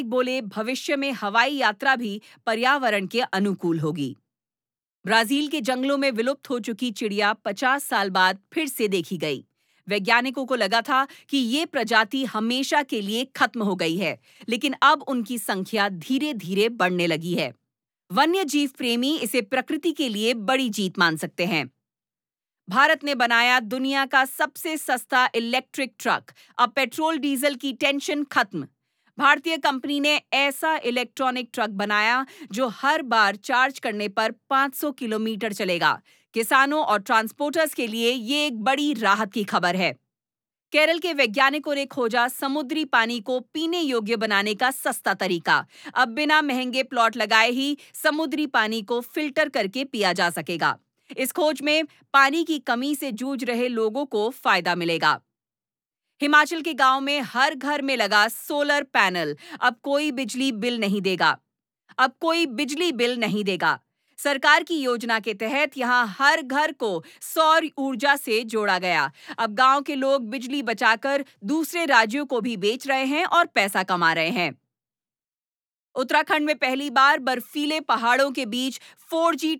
बोले भविष्य में हवाई यात्रा भी पर्यावरण के अनुकूल होगी। ब्राजील के जंगलों में विलुप्त हो चुकी चिड़िया 50 साल बाद फिर से देखी गई। वैज्ञानिकों को लगा था कि ये प्रजाति हमेशा के लिए खत्म हो गई है, लेकिन अब उनकी संख्या धीरे-धीरे बढ़ने लगी है। वन्य जीव प्रेमी इसे प्रकृति के लिए बड़ी जीत मान सकते हैं। भारत ने बनाया दुनिया का सबसे सस्ता इलेक्ट्रिक ट्रक। अब पेट्रोल डीजल की टेंशन खत्म। भारतीय कंपनी ने ऐसा इलेक्ट्रॉनिक ट्रक बनाया जो हर बार चार्ज करने पर 500 किलोमीटर चलेगा। किसानों और ट्रांसपोर्टर्स के लिए ये एक बड़ी राहत की खबर है। केरल के वैज्ञानिकों ने खोजा समुद्री पानी को पीने योग्य बनाने का सस्ता तरीका। अब बिना महंगे प्लॉट लगाए ही समुद्री पानी को फिल्टर करके पिया जा सकेगा। इस खोज में पानी की कमी से जूझ रहे लोगों को फायदा मिलेगा। हिमाचल के गांव में हर घर में लगा सोलर पैनल। अब कोई बिजली बिल नहीं देगा। सरकार की योजना के तहत यहां हर घर को सौर ऊर्जा से जोड़ा गया। अब गांव के लोग बिजली बचाकर दूसरे राज्यों को भी बेच रहे हैं और पैसा कमा रहे हैं। उत्तराखंड में पहली बार बर्फीले पहाड़ों के बीच 4G